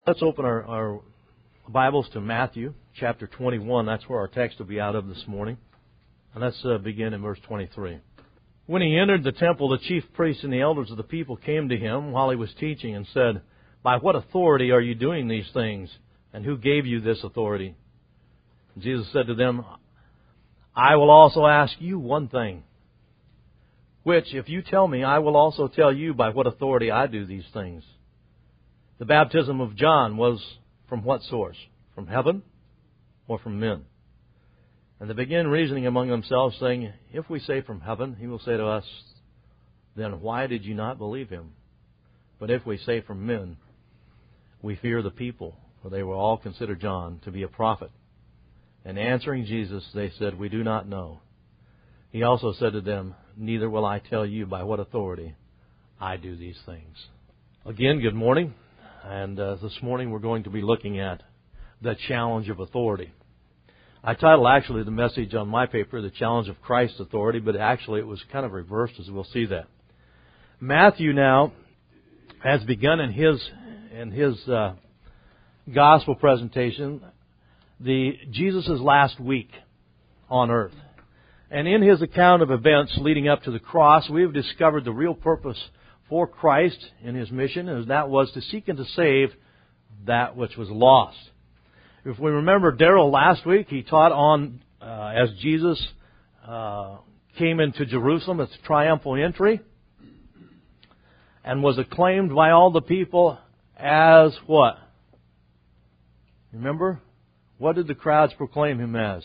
Let's open our Bibles to Matthew chapter 21. That's where our text will be out of this morning. And let's begin in verse 23. When he entered the temple, the chief priests and the elders of the people came to him while he was teaching and said, "By what authority are you doing these things? And who gave you this authority?" And Jesus said to them, "I will also ask you one thing, which if you tell me, I will also tell you by what authority I do these things. The baptism of John was from what source? From heaven or from men?" And they began reasoning among themselves, saying, "If we say from heaven, he will say to us, then why did you not believe him? But if we say from men, we fear the people, for they will all consider John to be a prophet." And answering Jesus, they said, "We do not know." He also said to them, "Neither will I tell you by what authority I do these things." Again, good morning. And this morning we're going to be looking at the challenge of authority. I titled actually the message on my paper, "The Challenge of Christ's Authority," but actually it was kind of reversed, as we'll see that. Matthew now has begun in his gospel presentation Jesus' last week on earth. And in his account of events leading up to the cross, we have discovered the real purpose for Christ in His mission, and that was to seek and to save that which was lost. If we remember Darrell last week, he taught on as Jesus came into Jerusalem, its triumphal entry, and was acclaimed by all the people as what? Remember? What did the crowds proclaim Him as?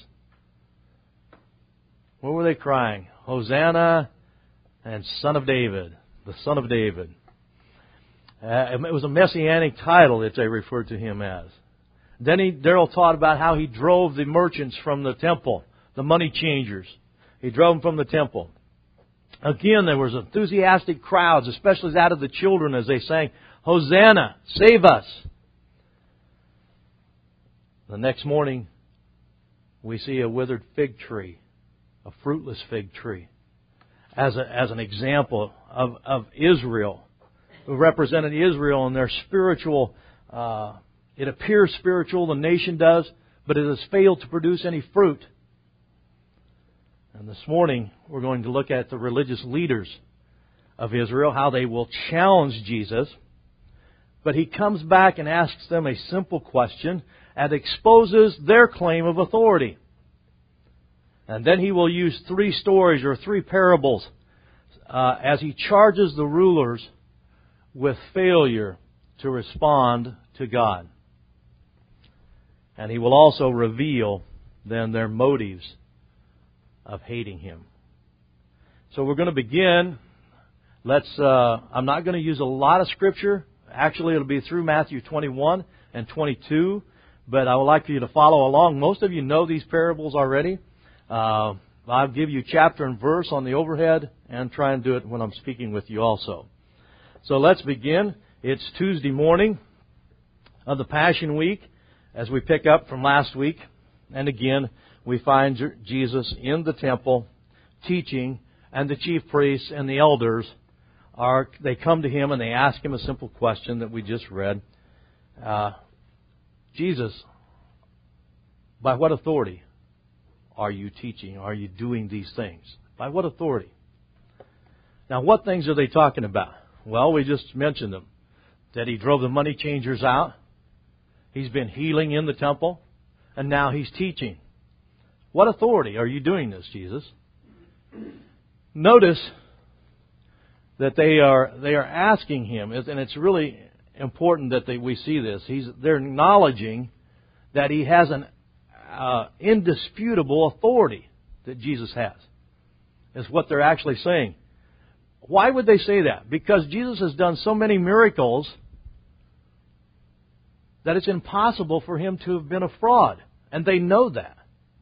What were they crying? "Hosanna and Son of David." The Son of David. It was a messianic title that they referred to Him as. Then Darrell taught about how He drove the merchants from the temple, the money changers. He drove them from the temple. Again, there was enthusiastic crowds, especially that of the children, as they sang, "Hosanna, save us." The next morning, we see a withered fig tree, a fruitless fig tree, as an example of Israel, who represented Israel in their spiritual, it appears spiritual, the nation does, but it has failed to produce any fruit. And this morning, we're going to look at the religious leaders of Israel, how they will challenge Jesus. But He comes back and asks them a simple question and exposes their claim of authority. And then He will use three stories or three parables as He charges the rulers with failure to respond to God. And He will also reveal then their motives of hating Him. So we're going to begin. I'm not going to use a lot of Scripture. Actually, it'll be through Matthew 21 and 22. But I would like for you to follow along. Most of you know these parables already. I'll give you chapter and verse on the overhead and try and do it when I'm speaking with you also. So let's begin. It's Tuesday morning of the Passion Week as we pick up from last week. And again, we find Jesus in the temple teaching, and the chief priests and the elders they come to Him and they ask Him a simple question that we just read. "Jesus, by what authority are you teaching? Are you doing these things? By what authority?" Now, what things are they talking about? Well, we just mentioned them. That He drove the money changers out. He's been healing in the temple. And now He's teaching. What authority are you doing this, Jesus? Notice that they are asking Him, and it's really important that we see this. They're acknowledging that He has an indisputable authority that Jesus has, is what they're actually saying. Why would they say that? Because Jesus has done so many miracles that it's impossible for Him to have been a fraud. And they know that.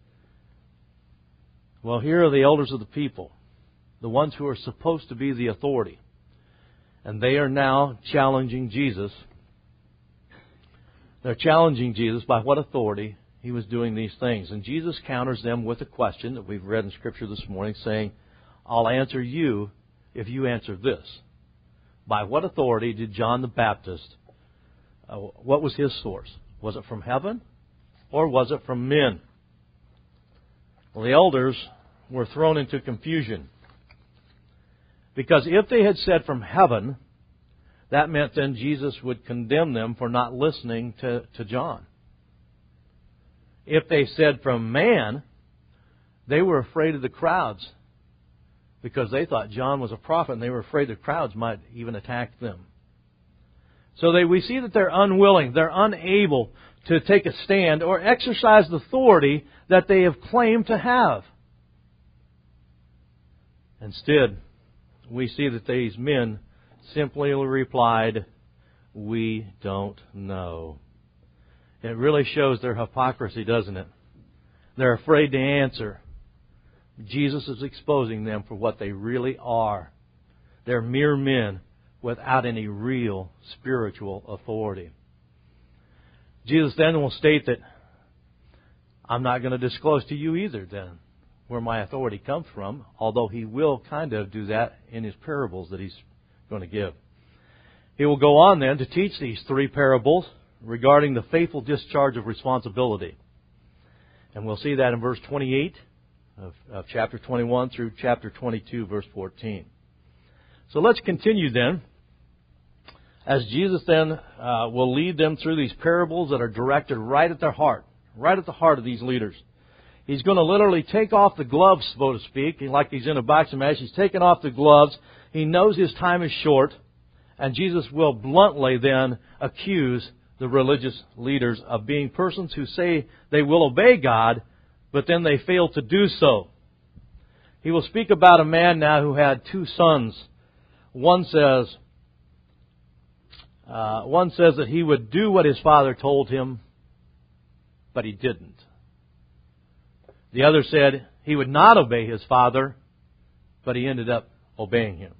Well, here are the elders of the people, the ones who are supposed to be the authority. And they are now challenging Jesus. They're challenging Jesus by what authority He was doing these things. And Jesus counters them with a question that we've read in Scripture this morning, saying, "I'll answer you if you answer this. By what authority did John the Baptist what was his source? Was it from heaven or was it from men? Well, the elders were thrown into confusion. Because if they had said from heaven, that meant then Jesus would condemn them for not listening to John. If they said from man, they were afraid of the crowds because they thought John was a prophet and they were afraid the crowds might even attack them. So we see that they're unwilling, they're unable to take a stand or exercise the authority that they have claimed to have. Instead, we see that these men simply replied, "We don't know." It really shows their hypocrisy, doesn't it? They're afraid to answer. Jesus is exposing them for what they really are. They're mere men without any real spiritual authority. Jesus then will state that, "I'm not going to disclose to you either then where my authority comes from," although He will kind of do that in His parables that He's going to give. He will go on then to teach these 3 parables regarding the faithful discharge of responsibility. And we'll see that in verse 28 of chapter 21 through chapter 22, verse 14. So let's continue then, as Jesus then will lead them through these parables that are directed right at their heart, right at the heart of these leaders. He's going to literally take off the gloves, so to speak, like he's in a boxing match. He's taking off the gloves. He knows his time is short, and Jesus will bluntly then accuse the religious leaders of being persons who say they will obey God, but then they fail to do so. He will speak about a man now who had 2 sons. One says that he would do what his father told him, but he didn't. The other said he would not obey his father, but he ended up obeying him.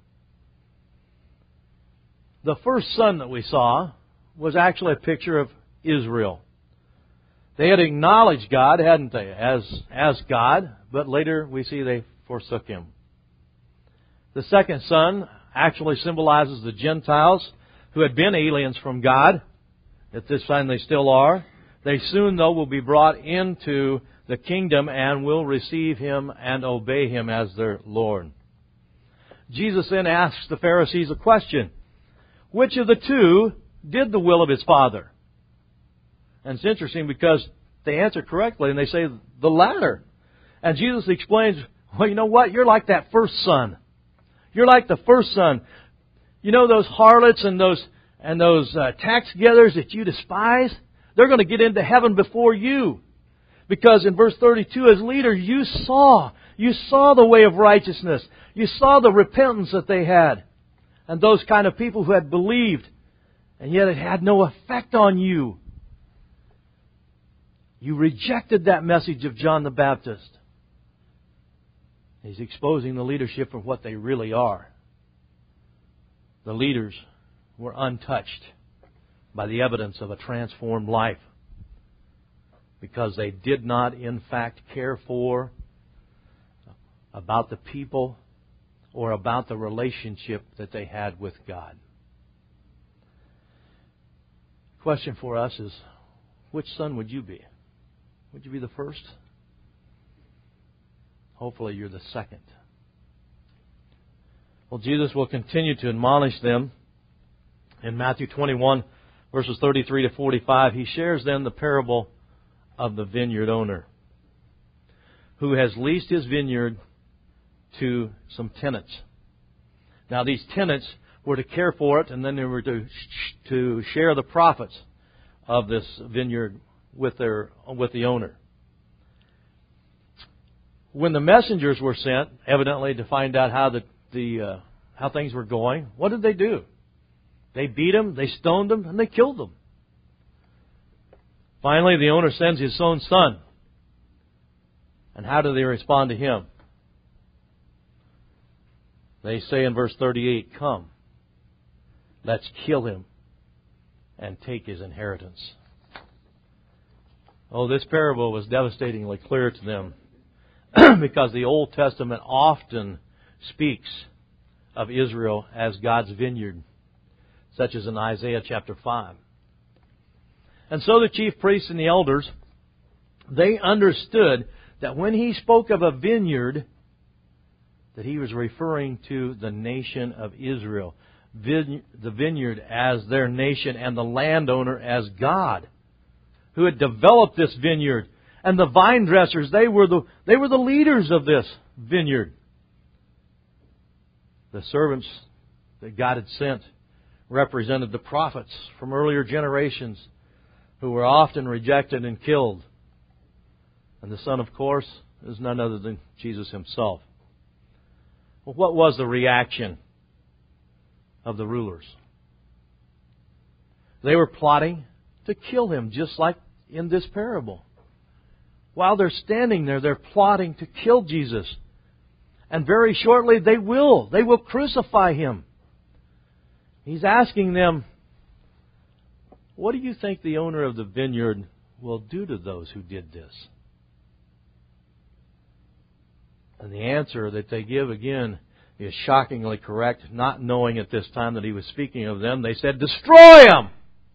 The first son that we saw was actually a picture of Israel. They had acknowledged God, hadn't they, as God, but later we see they forsook Him. The second son actually symbolizes the Gentiles who had been aliens from God. At this time they still are. They soon, though, will be brought into the kingdom and will receive Him and obey Him as their Lord. Jesus then asks the Pharisees a question. Which of the 2 did the will of his Father? And it's interesting because they answer correctly and they say the latter. And Jesus explains, well, you know what? You're like that first son. You're like the first son. You know those harlots and those tax gatherers that you despise? They're going to get into heaven before you. Because in verse 32, as leaders, you saw the way of righteousness. You saw the repentance that they had. And those kind of people who had believed. And yet it had no effect on you. You rejected that message of John the Baptist. He's exposing the leadership for what they really are. The leaders were untouched by the evidence of a transformed life because they did not, in fact, care for, about the people or about the relationship that they had with God. The question for us is, which son would you be? Would you be the first? Hopefully you're the second. Well, Jesus will continue to admonish them. In Matthew 21, verses 33 to 45, He shares then the parable of the vineyard owner who has leased his vineyard to some tenants. Now, these tenants were to care for it, and then they were to share the profits of this vineyard with the owner. When the messengers were sent, evidently to find out how things were going, what did they do? They beat them, they stoned them, and they killed them. Finally, the owner sends his own son. And how do they respond to him? They say in verse 38, "Come, let's kill him and take his inheritance." Oh, this parable was devastatingly clear to them because the Old Testament often speaks of Israel as God's vineyard, such as in Isaiah chapter 5. And so the chief priests and the elders, they understood that when he spoke of a vineyard, that he was referring to the nation of Israel. The vineyard as their nation and the landowner as God, who had developed this vineyard. And the vine dressers, they were the leaders of this vineyard. The servants that God had sent represented the prophets from earlier generations who were often rejected and killed. And the Son, of course, is none other than Jesus Himself. Well, what was the reaction of the rulers? They were plotting to kill Him, just like in this parable. While they're standing there, they're plotting to kill Jesus. And very shortly they will. They will crucify Him. He's asking them, what do you think the owner of the vineyard will do to those who did this? And the answer that they give again is shockingly correct, not knowing at this time that He was speaking of them. They said, destroy Him!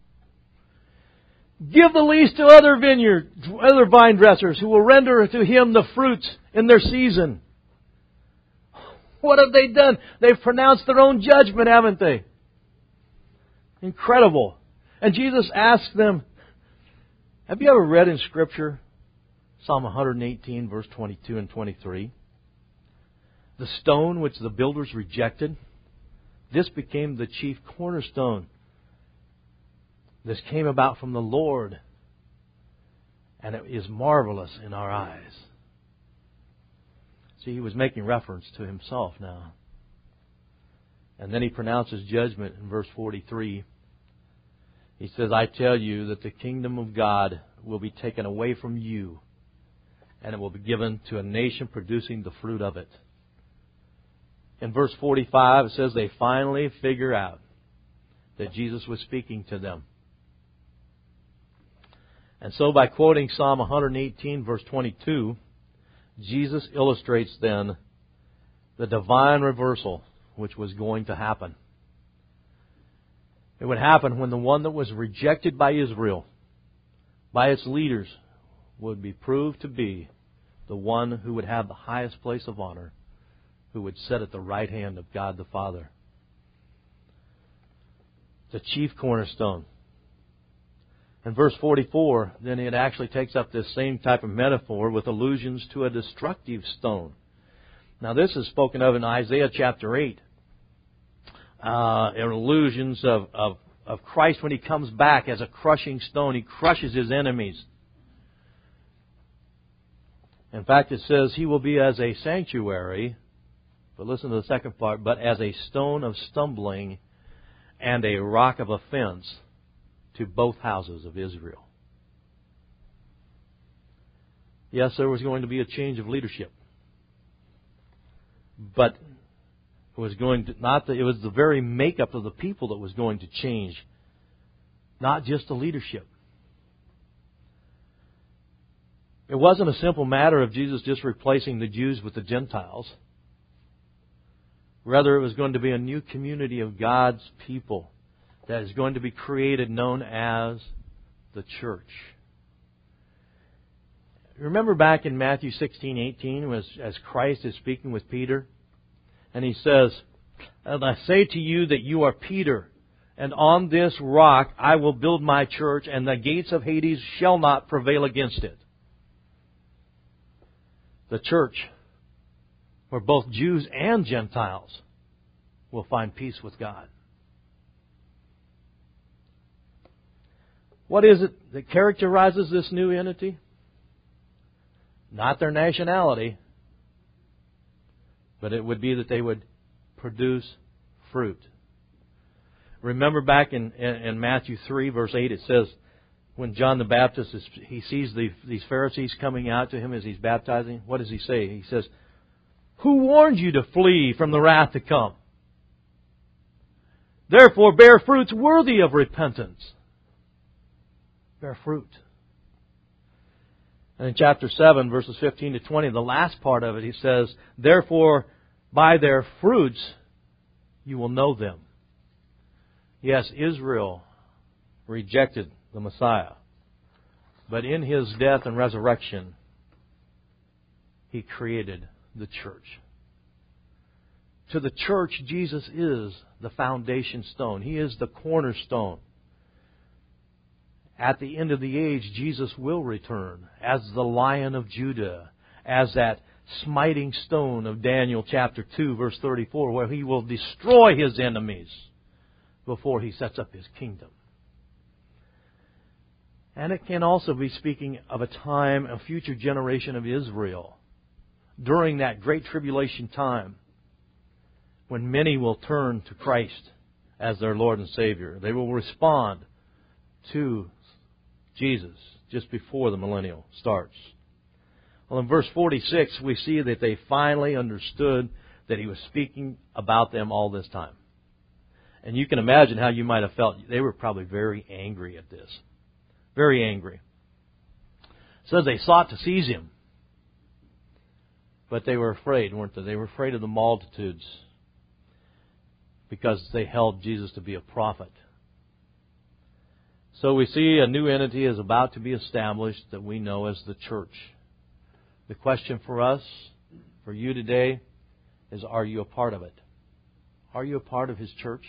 Give the lease to other vine dressers who will render to Him the fruits in their season. What have they done? They've pronounced their own judgment, haven't they? Incredible. And Jesus asked them, have you ever read in Scripture Psalm 118, verse 22 and 23? The stone which the builders rejected, this became the chief cornerstone. This came about from the Lord, and it is marvelous in our eyes. See, He was making reference to Himself now. And then He pronounces judgment in verse 43. He says, I tell you that the kingdom of God will be taken away from you, and it will be given to a nation producing the fruit of it. In verse 45, it says they finally figure out that Jesus was speaking to them. And so by quoting Psalm 118, verse 22, Jesus illustrates then the divine reversal which was going to happen. It would happen when the one that was rejected by Israel, by its leaders, would be proved to be the one who would have the highest place of honor, who would sit at the right hand of God the Father. The chief cornerstone. In verse 44, then it actually takes up this same type of metaphor with allusions to a destructive stone. Now this is spoken of in Isaiah chapter 8. Allusions of Christ when He comes back as a crushing stone. He crushes His enemies. In fact, it says He will be as a sanctuary, but listen to the second part, but as a stone of stumbling and a rock of offense to both houses of Israel. Yes, there was going to be a change of leadership. But it was the very makeup of the people that was going to change, not just the leadership. It wasn't a simple matter of Jesus just replacing the Jews with the Gentiles. Rather, it was going to be a new community of God's people that is going to be created, known as the church. Remember back in Matthew 16:18, as Christ is speaking with Peter, and He says, and I say to you that you are Peter, and on this rock I will build my church, and the gates of Hades shall not prevail against it. The church, where both Jews and Gentiles will find peace with God. What is it that characterizes this new entity? Not their nationality, but it would be that they would produce fruit. Remember back in Matthew 3, verse 8, it says, when John the Baptist, he sees these Pharisees coming out to him as he's baptizing, what does he say? He says, who warned you to flee from the wrath to come? Therefore bear fruits worthy of repentance. Bear fruit. And in chapter 7, verses 15 to 20, the last part of it, he says, therefore, by their fruits you will know them. Yes, Israel rejected the Messiah. But in His death and resurrection, He created the church. To the church, Jesus is the foundation stone. He is the cornerstone. At the end of the age, Jesus will return as the Lion of Judah, as that smiting stone of Daniel chapter 2, verse 34, where He will destroy His enemies before He sets up His kingdom. And it can also be speaking of a time, a future generation of Israel, during that great tribulation time, when many will turn to Christ as their Lord and Savior. They will respond to Jesus just before the millennial starts. Well, in verse 46, we see that they finally understood that He was speaking about them all this time. And you can imagine how you might have felt. They were probably very angry at this. Very angry. It says they sought to seize Him. But they were afraid, weren't they? They were afraid of the multitudes because they held Jesus to be a prophet. So we see a new entity is about to be established that we know as the church. The question for us, for you today, is are you a part of it? Are you a part of His church?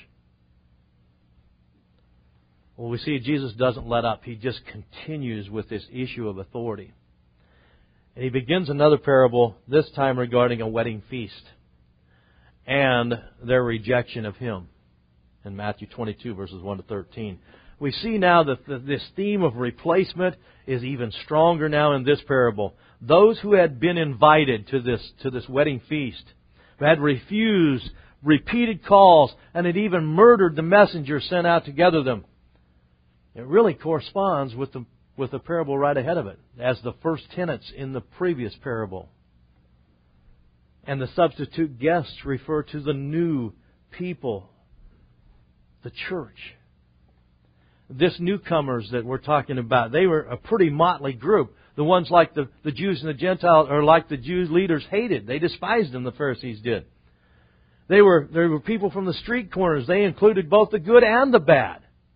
Well, we see Jesus doesn't let up. He just continues with this issue of authority. And He begins another parable, this time regarding a wedding feast and their rejection of Him in Matthew 22, verses 1 to 13. We see now that this theme of replacement is even stronger now in this parable. Those who had been invited to this wedding feast, who had refused repeated calls and had even murdered the messenger sent out to gather them. It really corresponds with the parable right ahead of it, as the first tenants in the previous parable. And the substitute guests refer to the new people, the church. This newcomers that we're talking about, they were a pretty motley group. The ones like the Jews and the Gentiles, or like the Jews leaders hated. They despised them, the Pharisees did. They were people from the street corners. They included both the good and the bad.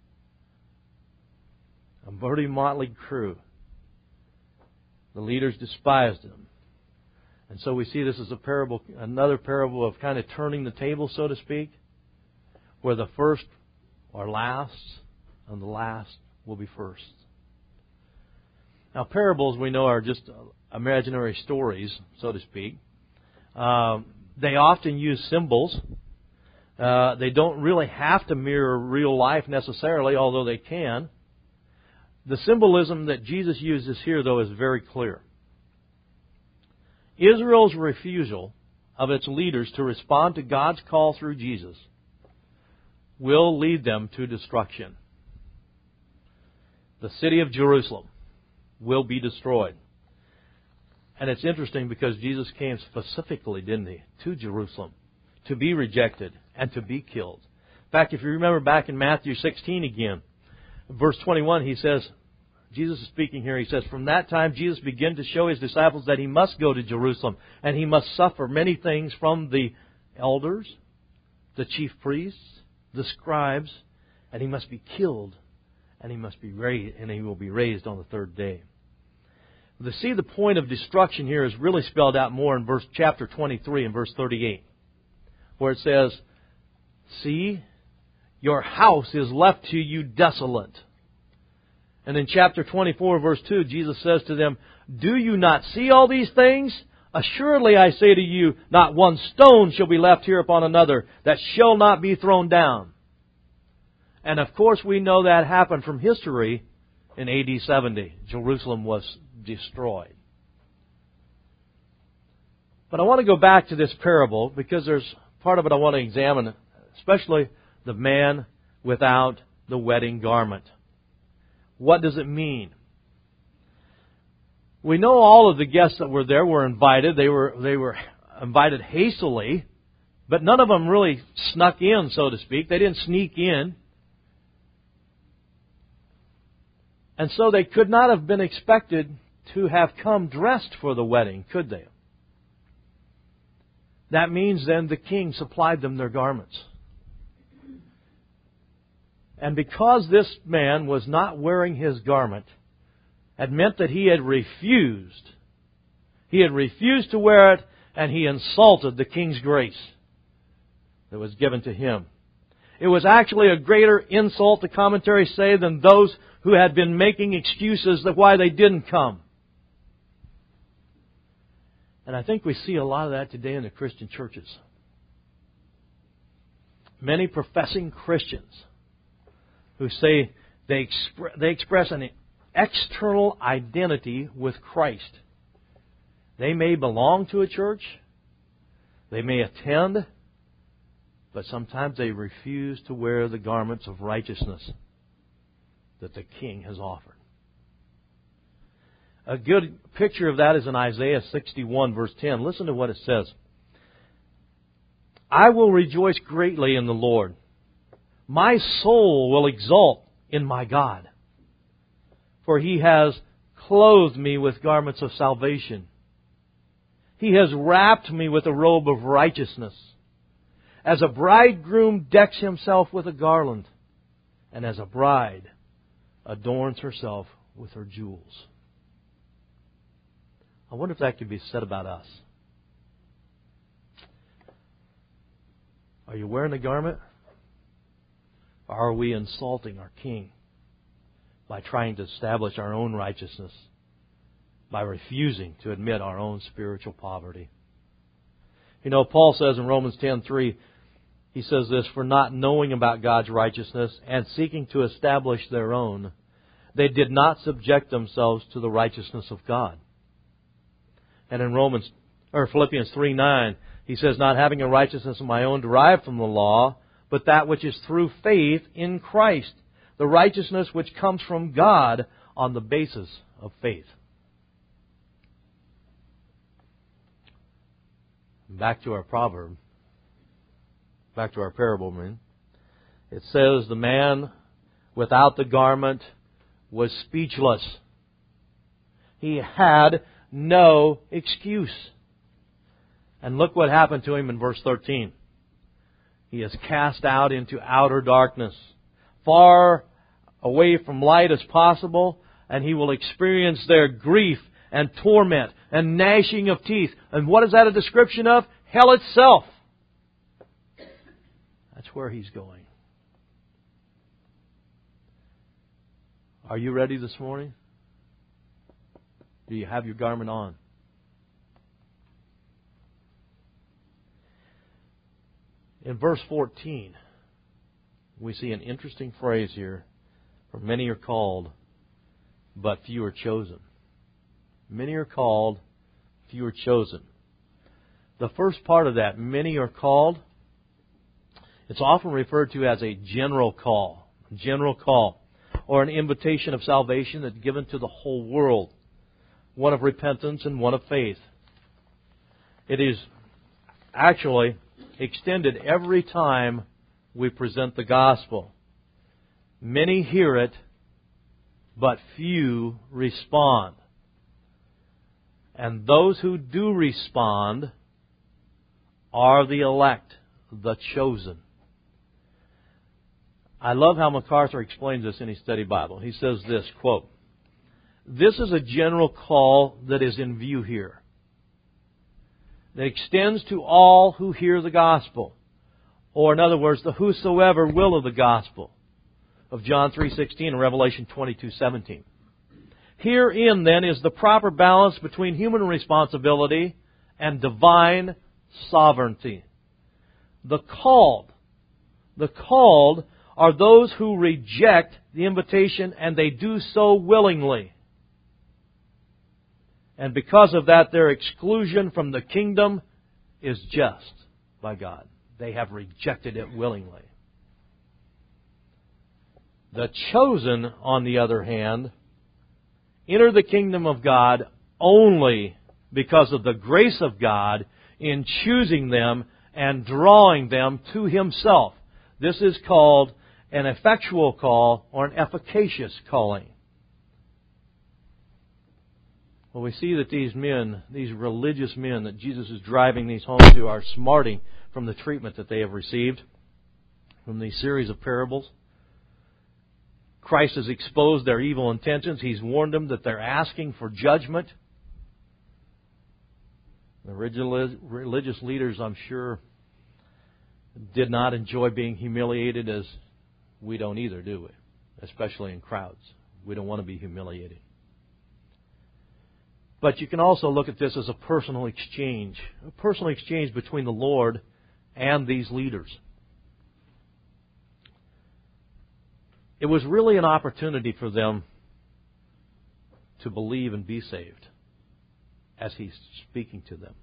A pretty motley crew. The leaders despised them. And so we see this as a parable, another parable of kind of turning the table, so to speak, where the first are last and the last will be first. Now, parables, we know, are just imaginary stories, so to speak. They often use symbols. They don't really have to mirror real life necessarily, although they can. The symbolism that Jesus uses here, though, is very clear. Israel's refusal of its leaders to respond to God's call through Jesus will lead them to destruction. The city of Jerusalem will be destroyed. And it's interesting because Jesus came specifically, didn't He, to Jerusalem to be rejected and to be killed. In fact, if you remember back in Matthew 16 again, verse 21, He says, Jesus is speaking here, He says, from that time Jesus began to show His disciples that He must go to Jerusalem and He must suffer many things from the elders, the chief priests, the scribes, and He must be killed and He must be raised, and He will be raised on the third day. To see the point of destruction here is really spelled out more in chapter 23 and verse 38, where it says, see, your house is left to you desolate. And in chapter 24, verse 2, Jesus says to them, do you not see all these things? Assuredly, I say to you, not one stone shall be left here upon another that shall not be thrown down. And of course, we know that happened from history in AD 70. Jerusalem was destroyed. But I want to go back to this parable because there's part of it I want to examine, especially the man without the wedding garment. What does it mean? We know all of the guests that were there were invited. They were invited hastily, but none of them really snuck in, so to speak. They didn't sneak in. And so they could not have been expected to have come dressed for the wedding, could they? That means then the king supplied them their garments. And because this man was not wearing his garment, had meant that he had refused. He had refused to wear it, and he insulted the king's grace that was given to him. It was actually a greater insult, the commentaries say, than those who had been making excuses of why they didn't come. And I think we see a lot of that today in the Christian churches. Many professing Christians who say they express an external identity with Christ. They may belong to a church, they may attend, but sometimes they refuse to wear the garments of righteousness that the King has offered. A good picture of that is in Isaiah 61, verse 10. Listen to what it says. I will rejoice greatly in the Lord. My soul will exult in my God. For He has clothed me with garments of salvation. He has wrapped me with a robe of righteousness. As a bridegroom decks himself with a garland, and as a bride adorns herself with her jewels. I wonder if that could be said about us. Are you wearing a garment? Or are we insulting our King by trying to establish our own righteousness, by refusing to admit our own spiritual poverty? You know, Paul says in Romans 10:3, he says this, for not knowing about God's righteousness and seeking to establish their own, they did not subject themselves to the righteousness of God. And in Philippians 3:9, he says, not having a righteousness of my own derived from the law, but that which is through faith in Christ, the righteousness which comes from God on the basis of faith. Back to our proverb. Back to our parable, man. It says the man without the garment was speechless. He had no excuse. And look what happened to him in verse 13. He is cast out into outer darkness, far away from light as possible, and he will experience there grief and torment and gnashing of teeth. And what is that a description of? Hell itself. That's where he's going. Are you ready this morning? Do you have your garment on? In verse 14, we see an interesting phrase here. For many are called, but few are chosen. Many are called, few are chosen. The first part of that, many are called, it's often referred to as a general call, or an invitation of salvation that's given to the whole world. One of repentance and one of faith. It is actually extended every time we present the gospel. Many hear it, but few respond. And those who do respond are the elect, the chosen. I love how MacArthur explains this in his study Bible. He says this, quote, this is a general call that is in view here. That extends to all who hear the gospel. Or in other words, the whosoever will of the gospel of John 3:16 and Revelation 22:17. Herein then is the proper balance between human responsibility and divine sovereignty. The called are those who reject the invitation, and they do so willingly. And because of that, their exclusion from the kingdom is just by God. They have rejected it willingly. The chosen, on the other hand, enter the kingdom of God only because of the grace of God in choosing them and drawing them to Himself. This is called an effectual call or an efficacious calling. Well, we see that these men, these religious men that Jesus is driving these home to, are smarting from the treatment that they have received from these series of parables. Christ has exposed their evil intentions. He's warned them that they're asking for judgment. The religious leaders, I'm sure, did not enjoy being humiliated, as we don't either, do we? Especially in crowds. We don't want to be humiliated. But you can also look at this as a personal exchange between the Lord and these leaders. It was really an opportunity for them to believe and be saved as He's speaking to them.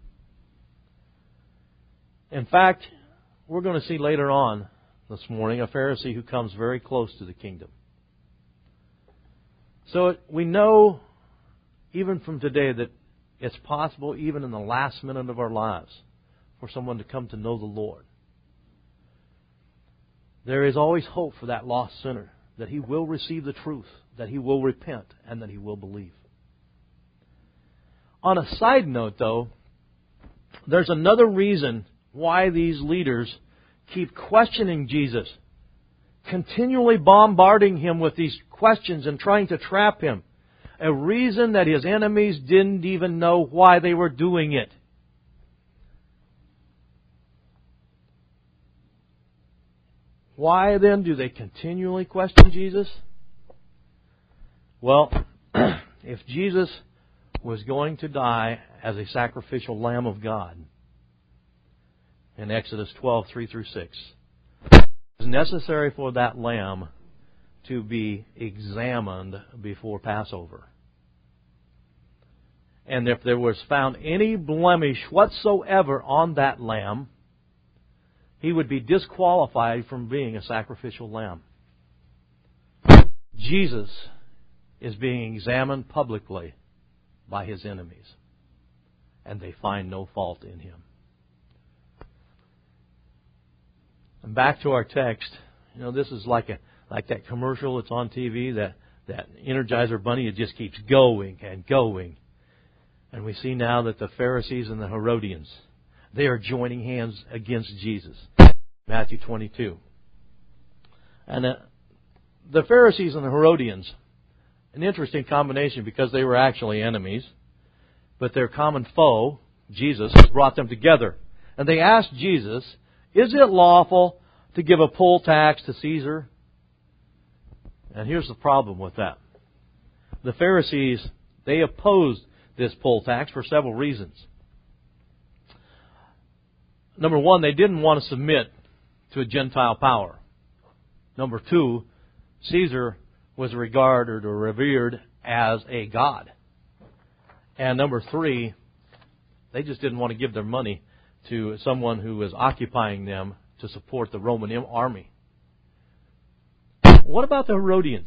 In fact, we're going to see later on this morning a Pharisee who comes very close to the kingdom. So we know, even from today, that it's possible, even in the last minute of our lives, for someone to come to know the Lord. There is always hope for that lost sinner, that he will receive the truth, that he will repent, and that he will believe. On a side note, though, there's another reason why these leaders keep questioning Jesus, continually bombarding Him with these questions and trying to trap Him. A reason that His enemies didn't even know why they were doing it. Why then do they continually question Jesus? Well, if Jesus was going to die as a sacrificial Lamb of God, in Exodus 12, 3 through 6, it was necessary for that lamb to be examined before Passover. And if there was found any blemish whatsoever on that lamb, he would be disqualified from being a sacrificial lamb. Jesus is being examined publicly by His enemies, and they find no fault in Him. And back to our text, this is like that commercial that's on TV, that Energizer Bunny. It just keeps going and going. And we see now that the Pharisees and the Herodians, they are joining hands against Jesus. Matthew 22. And the Pharisees and the Herodians, an interesting combination because they were actually enemies, but their common foe, Jesus, brought them together. And they asked Jesus, is it lawful to give a poll tax to Caesar? And here's the problem with that. The Pharisees, they opposed this poll tax for several reasons. Number one, they didn't want to submit to a Gentile power. Number two, Caesar was regarded or revered as a god. And number three, they just didn't want to give their money to someone who was occupying them to support the Roman army. What about the Herodians?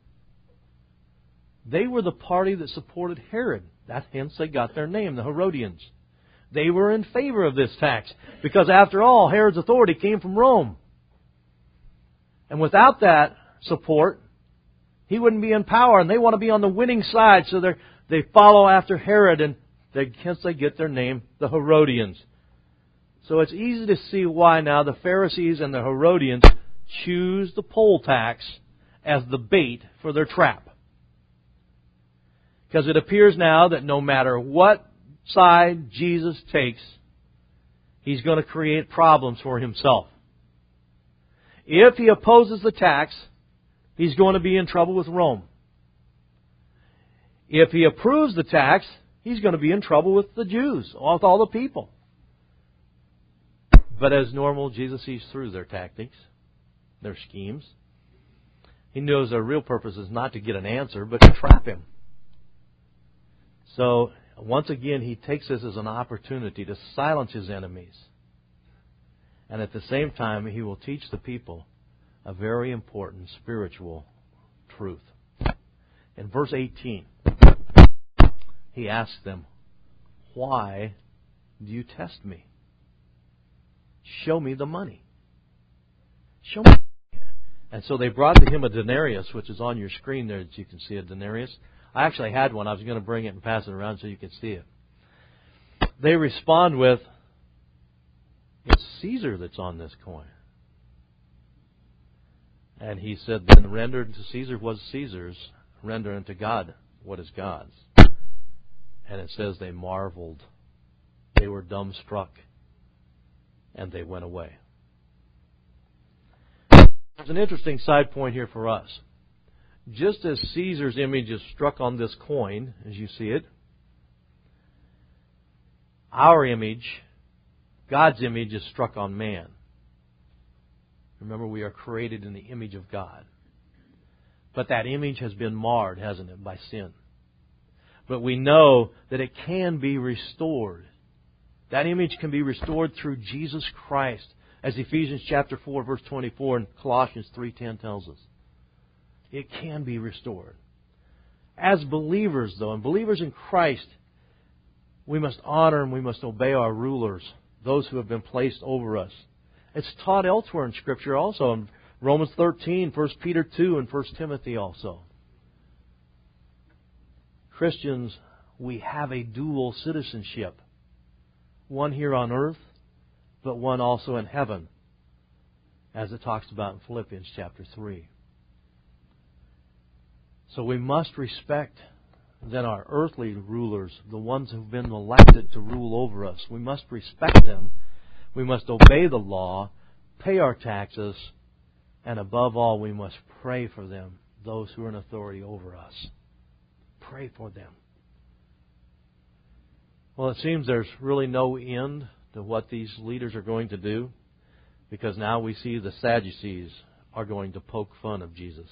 They were the party that supported Herod. Hence they got their name, the Herodians. They were in favor of this tax because, after all, Herod's authority came from Rome. And without that support, he wouldn't be in power, and they want to be on the winning side, so they follow after Herod, and hence they get their name, the Herodians. So it's easy to see why now the Pharisees and the Herodians choose the poll tax as the bait for their trap. Because it appears now that no matter what side Jesus takes, He's going to create problems for Himself. If He opposes the tax, He's going to be in trouble with Rome. If He approves the tax, He's going to be in trouble with the Jews, with all the people. But as normal, Jesus sees through their tactics, their schemes. He knows their real purpose is not to get an answer, but to trap Him. So, once again, He takes this as an opportunity to silence His enemies. And at the same time, He will teach the people a very important spiritual truth. In verse 18, He asks them, why do you test me? Show me the money. Show me. And so they brought to Him a denarius, which is on your screen there, that you can see a denarius. I actually had one. I was going to bring it and pass it around so you could see it. They respond with, it's Caesar that's on this coin. And he said, then render unto Caesar what is Caesar's, render unto God what is God's. And it says they marveled. They were dumbstruck. And they went away. There's an interesting side point here for us. Just as Caesar's image is struck on this coin, as you see it, our image, God's image, is struck on man. Remember, we are created in the image of God. But that image has been marred, hasn't it, by sin. But we know that it can be restored. That image can be restored through Jesus Christ, as Ephesians chapter 4, verse 24 and Colossians 3:10 tells us. It can be restored. As believers, though, and believers in Christ, we must honor and we must obey our rulers, those who have been placed over us. It's taught elsewhere in Scripture also, in Romans 13, 1 Peter 2, and 1 Timothy also. Christians, we have a dual citizenship. One here on earth, but one also in heaven, as it talks about in Philippians chapter 3. So we must respect then our earthly rulers, the ones who've been elected to rule over us. We must respect them. We must obey the law, pay our taxes, and above all, we must pray for them, those who are in authority over us. Pray for them. Well, it seems there's really no end to what these leaders are going to do, because now we see the Sadducees are going to poke fun of Jesus.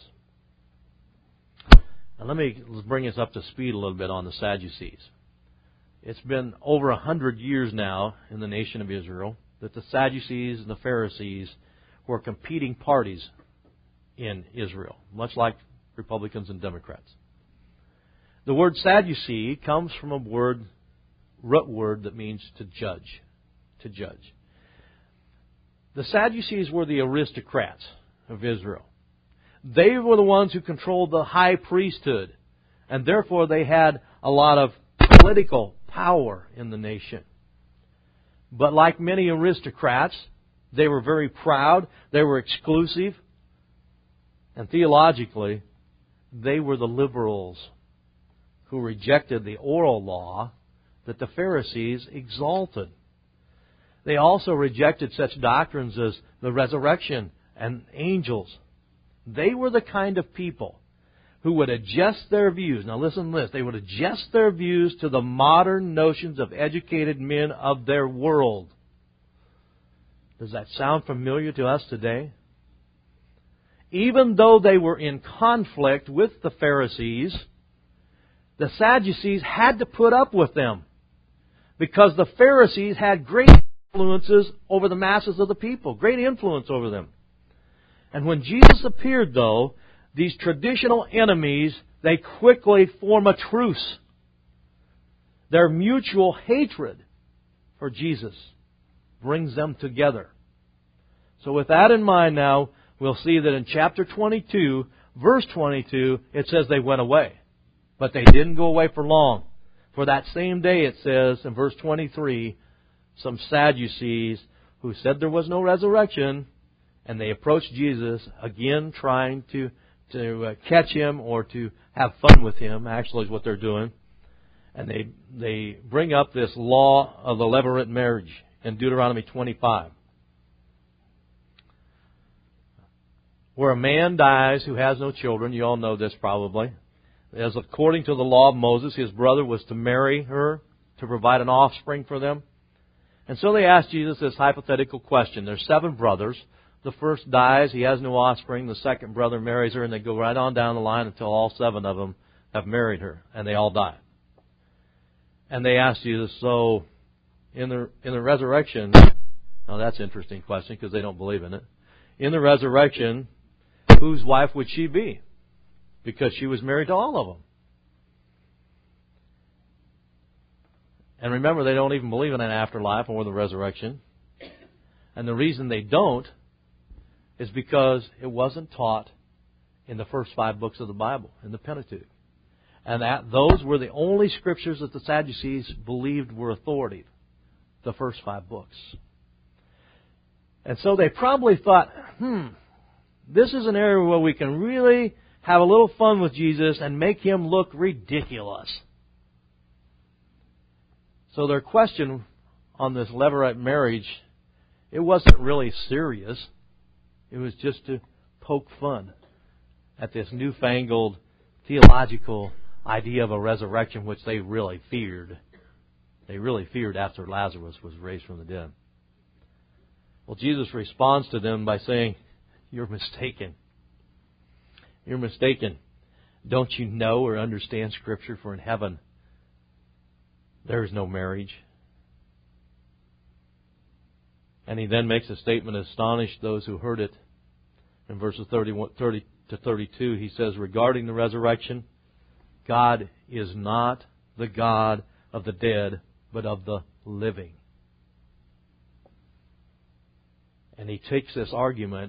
And let's bring us up to speed a little bit on the Sadducees. It's been over 100 years now in the nation of Israel that the Sadducees and the Pharisees were competing parties in Israel, much like Republicans and Democrats. The word Sadducee comes from a root word that means to judge. To judge. The Sadducees were the aristocrats of Israel. They were the ones who controlled the high priesthood, and therefore they had a lot of political power in the nation. But like many aristocrats, they were very proud, they were exclusive, and theologically, they were the liberals who rejected the oral law that the Pharisees exalted. They also rejected such doctrines as the resurrection and angels. They were the kind of people who would adjust their views. Now listen to this. They would adjust their views to the modern notions of educated men of their world. Does that sound familiar to us today? Even though they were in conflict with the Pharisees, the Sadducees had to put up with them, because the Pharisees had great influences over the masses of the people, great influence over them. And when Jesus appeared, though, these traditional enemies, they quickly form a truce. Their mutual hatred for Jesus brings them together. So with that in mind now, we'll see that in chapter 22, verse 22, it says they went away. But they didn't go away for long. For that same day, it says in verse 23, some Sadducees who said there was no resurrection, and they approached Jesus again, trying to catch Him or to have fun with Him, actually is what they're doing. And they bring up this law of the levirate marriage in Deuteronomy 25. Where a man dies who has no children, you all know this probably, as according to the law of Moses, his brother was to marry her to provide an offspring for them. And so they asked Jesus this hypothetical question. There's 7 brothers. The first dies, he has no offspring. The second brother marries her, and they go right on down the line until all 7 of them have married her, and they all die. And they asked Jesus, so in the resurrection, now that's an interesting question because they don't believe in it. In the resurrection, whose wife would she be? Because she was married to all of them. And remember, they don't even believe in an afterlife or the resurrection. And the reason they don't is because it wasn't taught in the first 5 books of the Bible, in the Pentateuch. And those were the only scriptures that the Sadducees believed were authoritative, the first 5 books. And so they probably thought, this is an area where we can really have a little fun with Jesus and make Him look ridiculous. So their question on this Levirate marriage, it wasn't really serious. It was just to poke fun at this newfangled theological idea of a resurrection, which they really feared. They really feared after Lazarus was raised from the dead. Well, Jesus responds to them by saying, "You're mistaken. You're mistaken. Don't you know or understand Scripture? For in heaven there is no marriage." And He then makes a statement that astonished those who heard it. In verses 30 to 32, He says, regarding the resurrection, God is not the God of the dead, but of the living. And He takes this argument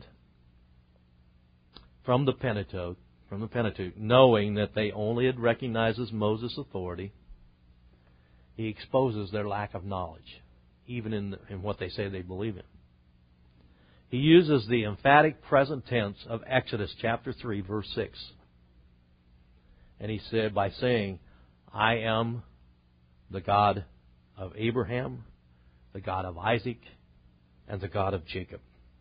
from the Pentateuch, knowing that they only had recognized as Moses' authority. He exposes their lack of knowledge, even in what they say they believe in. He uses the emphatic present tense of Exodus chapter 3, verse 6. And He said, by saying, I am the God of Abraham, the God of Isaac, and the God of Jacob.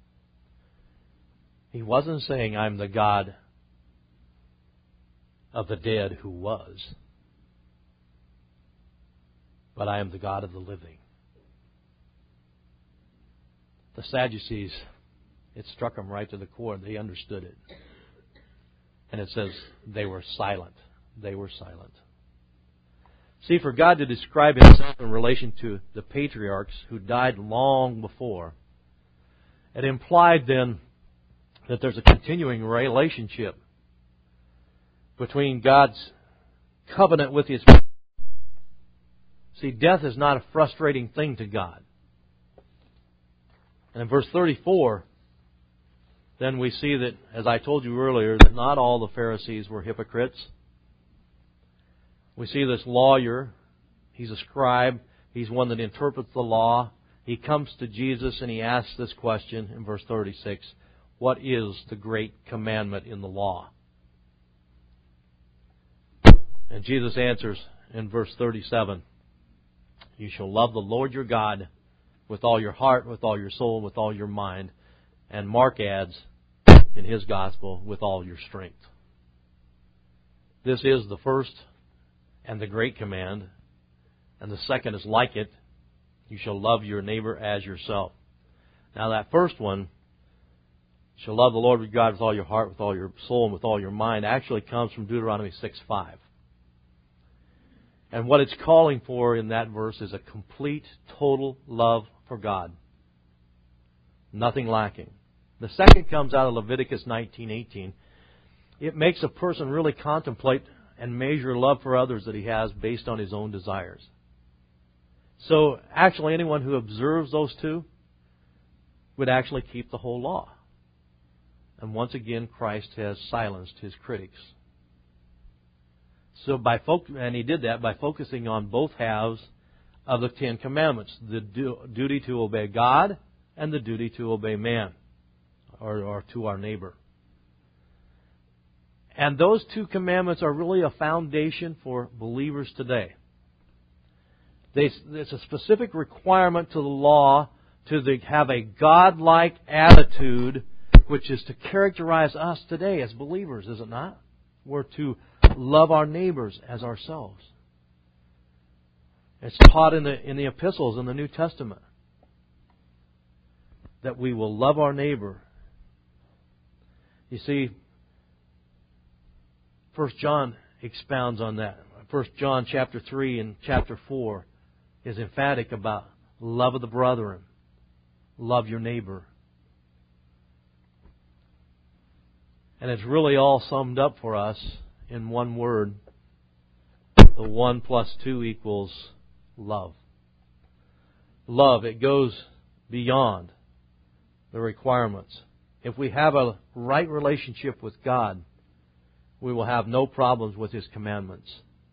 He wasn't saying, I'm the God of the dead who was, but I am the God of the living. The Sadducees, it struck them right to the core. They understood it. And it says they were silent. They were silent. See, for God to describe Himself in relation to the patriarchs who died long before, it implied then that there's a continuing relationship between God's covenant with His people. See, death is not a frustrating thing to God. And in verse 34, then we see that, as I told you earlier, that not all the Pharisees were hypocrites. We see this lawyer. He's a scribe. He's one that interprets the law. He comes to Jesus and he asks this question in verse 36. What is the great commandment in the law? And Jesus answers in verse 37. You shall love the Lord your God with all your heart, with all your soul, with all your mind. And Mark adds in his gospel, with all your strength. This is the first and the great command. And the second is like it. You shall love your neighbor as yourself. Now that first one, you shall love the Lord your God with all your heart, with all your soul, and with all your mind, actually comes from Deuteronomy 6:5. And what it's calling for in that verse is a complete, total love for God. Nothing lacking. The second comes out of Leviticus 19:18. It makes a person really contemplate and measure love for others that he has based on his own desires. So actually anyone who observes those two would actually keep the whole law. And once again, Christ has silenced His critics. So and He did that by focusing on both halves of the Ten Commandments, the duty to obey God and the duty to obey man, or to our neighbor. And those two commandments are really a foundation for believers today. It's a specific requirement to the law to have a God-like attitude, which is to characterize us today as believers, is it not? We're to love our neighbors as ourselves. It's taught in the epistles in the New Testament that we will love our neighbor. You see, 1 John expounds on that. 1 John chapter 3 and chapter 4 is emphatic about love of the brethren, love your neighbor. And it's really all summed up for us in one word. The 1 + 2 equals love. Love, it goes beyond the requirements. If we have a right relationship with God, we will have no problems with His commandments.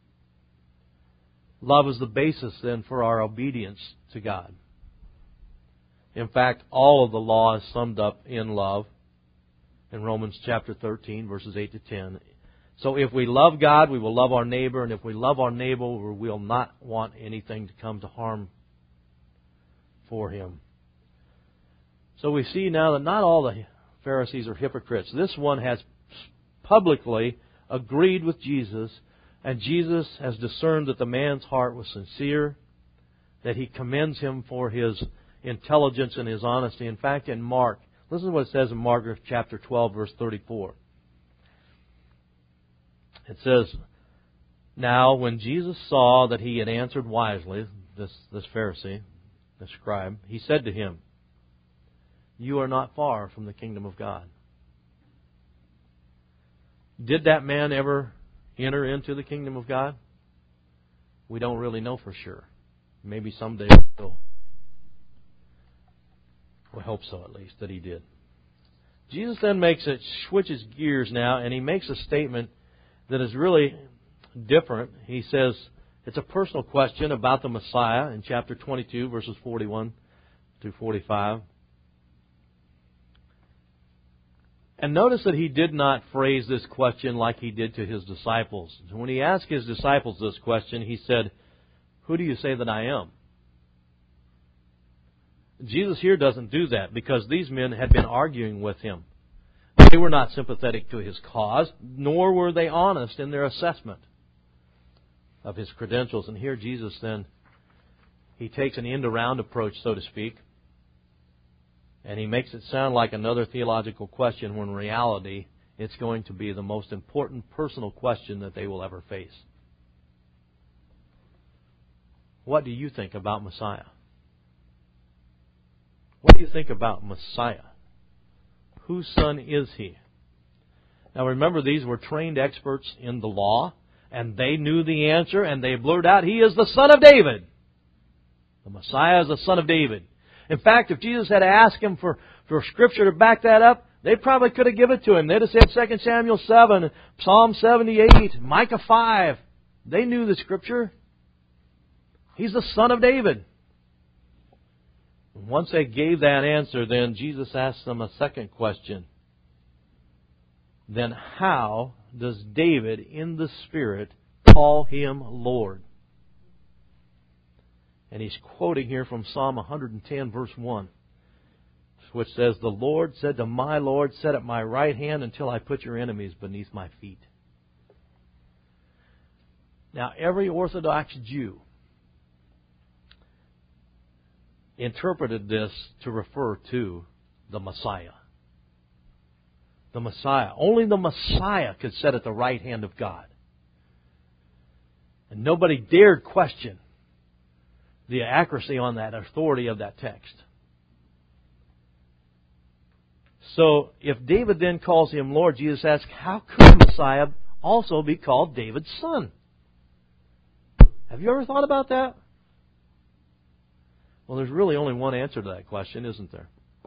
Love is the basis then for our obedience to God. In fact, all of the law is summed up in love. in Romans chapter 13, verses 8 to 10. So if we love God, we will love our neighbor, and if we love our neighbor, we will not want anything to come to harm for him. So we see now that not all the Pharisees are hypocrites. This one has publicly agreed with Jesus, and Jesus has discerned that the man's heart was sincere, that he commends him for his intelligence and his honesty. In fact, in Mark, listen to what it says in Mark chapter 12, verse 34. It says, "Now when Jesus saw that he had answered wisely," this Pharisee, the scribe, "he said to him, 'You are not far from the kingdom of God.'" Did that man ever enter into the kingdom of God? We don't really know for sure. Maybe someday we will. We hope so, at least, that he did. Jesus then switches gears now, and he makes a statement that is really different. He says it's a personal question about the Messiah in chapter 22, verses 41 through 45. And notice that he did not phrase this question like he did to his disciples. When he asked his disciples this question, he said, "Who do you say that I am?" Jesus here doesn't do that because these men had been arguing with him. They were not sympathetic to his cause, nor were they honest in their assessment of his credentials. And here Jesus then, he takes an end-around approach, so to speak, and he makes it sound like another theological question when in reality it's going to be the most important personal question that they will ever face. What do you think about Messiah? What do you think about Messiah? Whose son is he? Now remember, these were trained experts in the law, and they knew the answer, and they blurted out, "He is the son of David." The Messiah is the son of David. In fact, if Jesus had asked him for Scripture to back that up, they probably could have given it to him. They'd have said 2 Samuel 7, Psalm 78, Micah 5. They knew the Scripture. He's the son of David. Once they gave that answer, then Jesus asked them a second question. Then how does David in the Spirit call him Lord? And he's quoting here from Psalm 110, verse 1, which says, "The Lord said to my Lord, sit at my right hand until I put your enemies beneath my feet." Now, every Orthodox Jew interpreted this to refer to the Messiah. The Messiah. Only the Messiah could sit at the right hand of God. And nobody dared question the accuracy on that, authority of that text. So, if David then calls him Lord, Jesus asks, how could Messiah also be called David's son? Have you ever thought about that? Well, there's really only one answer to that question, isn't there?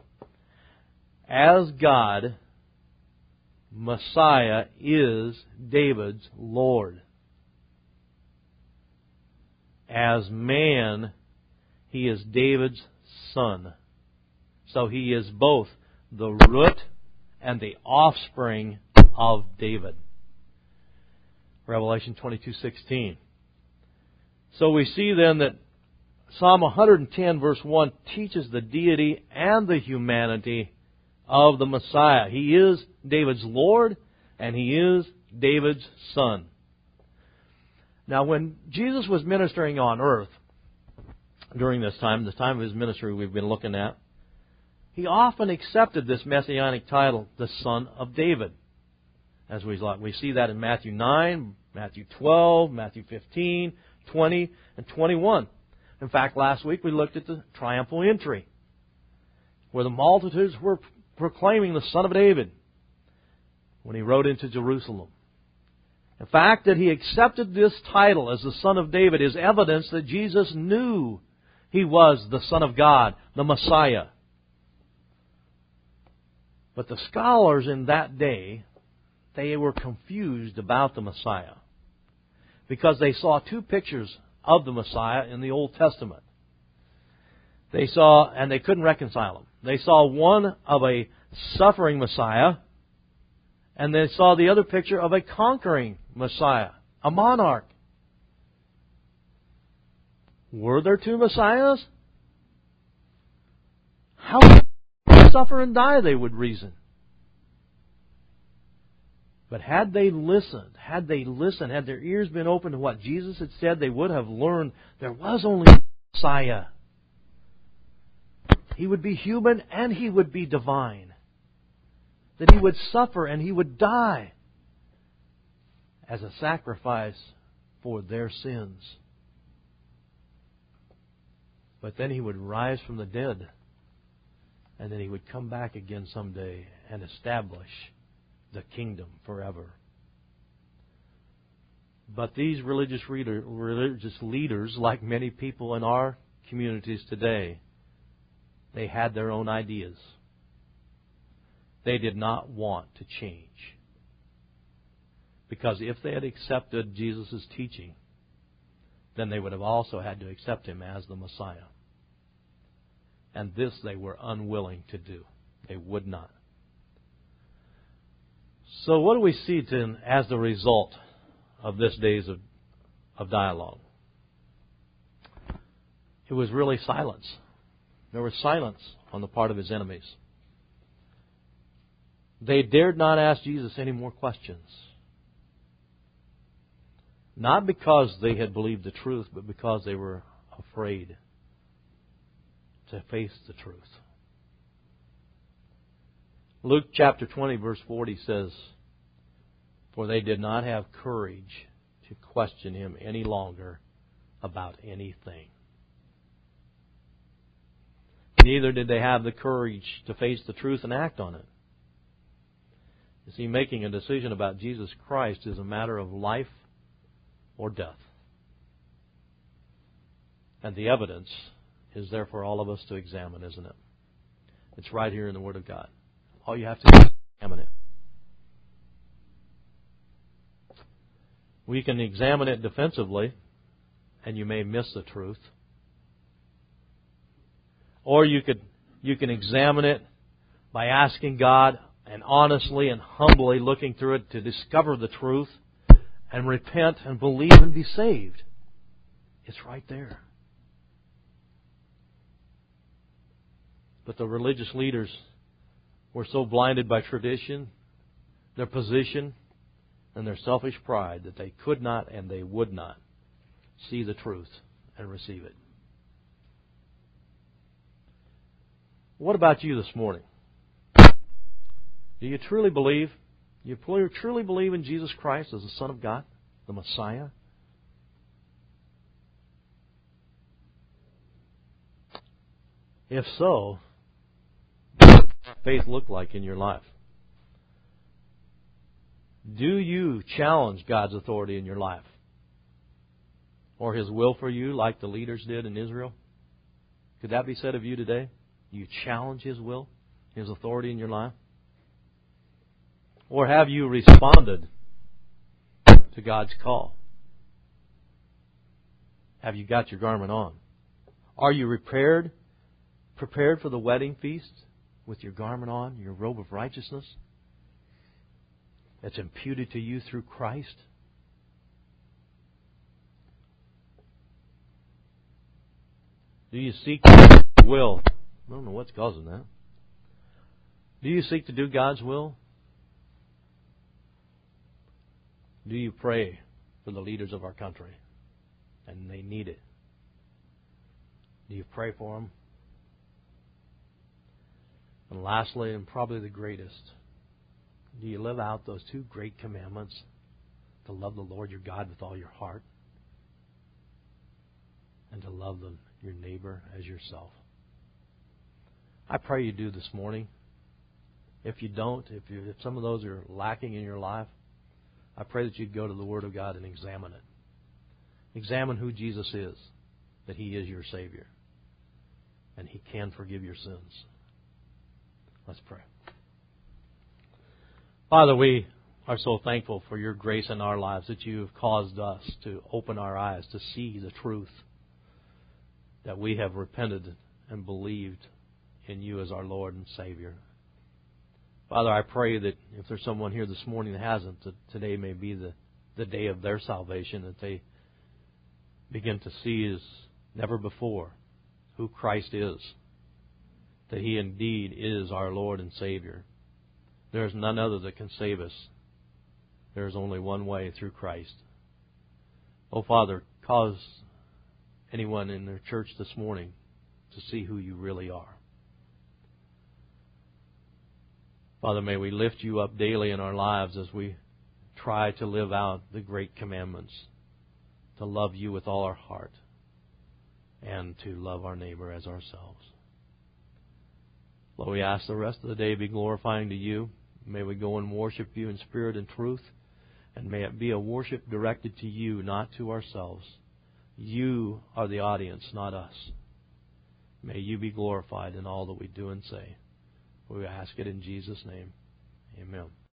As God, Messiah is David's Lord. As man, He is David's son. So He is both the root and the offspring of David. Revelation 22:16. So we see then that Psalm 110 verse 1 teaches the deity and the humanity of the Messiah. He is David's Lord and He is David's son. Now when Jesus was ministering on earth during this time, the time of His ministry we've been looking at, He often accepted this messianic title, the Son of David. As we see that in Matthew 9, Matthew 12, Matthew 15, 20, and 21. In fact, last week we looked at the triumphal entry, where the multitudes were proclaiming the Son of David when He rode into Jerusalem. The fact that He accepted this title as the Son of David is evidence that Jesus knew He was the Son of God, the Messiah. But the scholars in that day, they were confused about the Messiah because they saw two pictures of the Messiah in the Old Testament. And they couldn't reconcile them. They saw one of a suffering Messiah, And they saw the other picture of a conquering Messiah, a monarch. Were there two Messiahs? How would they suffer and die, they would reason. But had they listened, had their ears been open to what Jesus had said, they would have learned there was only one Messiah. He would be human and He would be divine. That He would suffer and He would die as a sacrifice for their sins. But then He would rise from the dead, and then He would come back again someday and establish the kingdom forever. But these religious leaders, like many people in our communities today, they had their own ideas. They did not want to change. Because if they had accepted Jesus' teaching, then they would have also had to accept Him as the Messiah. And this they were unwilling to do. They would not. So what do we see as the result of this days of dialogue? It was really silence. There was silence on the part of His enemies. They dared not ask Jesus any more questions. Not because they had believed the truth, but because they were afraid to face the truth. Luke chapter 20, verse 40 says, "For they did not have courage to question Him any longer about anything." Neither did they have the courage to face the truth and act on it. You see, making a decision about Jesus Christ is a matter of life or death. And the evidence is there for all of us to examine, isn't it? It's right here in the Word of God. All you have to do is examine it. We can examine it defensively, and you may miss the truth. Or you can examine it by asking God and honestly and humbly looking through it to discover the truth and repent and believe and be saved. It's right there. But the religious leaders were so blinded by tradition, their position, and their selfish pride that they could not and they would not see the truth and receive it. What about you this morning? Do you truly believe? Do you truly believe in Jesus Christ as the Son of God, the Messiah? If so, what does faith look like in your life? Do you challenge God's authority in your life? Or His will for you like the leaders did in Israel? Could that be said of you today? You challenge His will, His authority in your life? Or have you responded to God's call? Have you got your garment on? Are you prepared for the wedding feast with your garment on, your robe of righteousness that's imputed to you through Christ? Do you seek God's will? I don't know what's causing that. Do you seek to do God's will? Do you pray for the leaders of our country? And they need it. Do you pray for them? And lastly, and probably the greatest, do you live out those two great commandments? To love the Lord your God with all your heart, and to love your neighbor as yourself. I pray you do this morning. If you don't, if some of those are lacking in your life, I pray that you'd go to the Word of God and examine it. Examine who Jesus is, that He is your Savior, and He can forgive your sins. Let's pray. Father, we are so thankful for your grace in our lives, that you have caused us to open our eyes to see the truth, that we have repented and believed in you as our Lord and Savior. Father, I pray that if there's someone here this morning that hasn't, that today may be the day of their salvation, that they begin to see as never before who Christ is, that He indeed is our Lord and Savior. There is none other that can save us. There is only one way, through Christ. Oh, Father, cause anyone in their church this morning to see who You really are. Father, may we lift You up daily in our lives as we try to live out the great commandments, to love You with all our heart and to love our neighbor as ourselves. Lord, we ask the rest of the day be glorifying to You. May we go and worship You in spirit and truth, and may it be a worship directed to You, not to ourselves. You are the audience, not us. May You be glorified in all that we do and say. We ask it in Jesus' name. Amen.